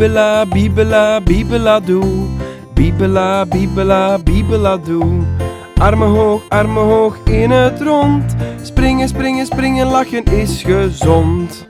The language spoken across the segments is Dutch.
Bibela, bibela, bibela doe. Bibela, bibela, bibela doe. Armen hoog in het rond. Springen, springen, springen, lachen is gezond.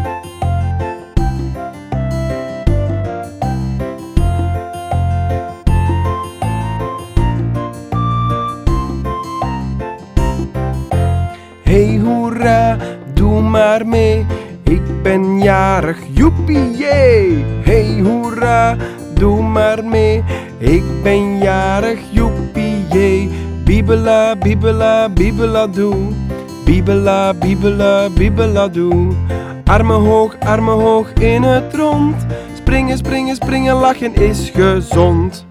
Hey hoera, doe maar mee. Ik ben jarig, joepie jee. Hey hoera, doe maar mee. Ik ben jarig, joepie jee. Bibela, bibela, bibela doe. Bibela, bibela, bibela doe. Armen hoog in het rond. Springen, springen, springen, lachen is gezond.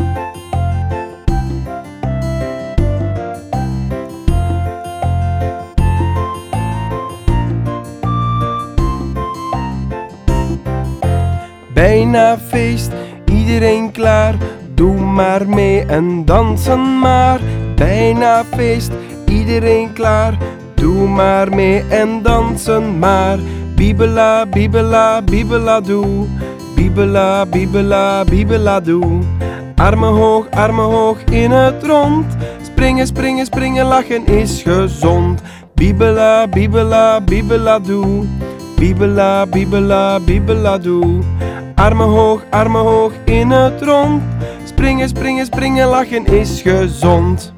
Bijna feest, iedereen klaar. Doe maar mee en dansen maar. Bijna feest, iedereen klaar. Doe maar mee en dansen maar. Bibela, bibela, bibela doe. Bibela, bibela, bibela doe. Armen hoog in het rond. Springen, springen, springen, lachen is gezond. Bibela, bibela, bibela doe. Bibela, bibela, bibela doe. Armen hoog in het rond. Springen, springen, springen, lachen is gezond.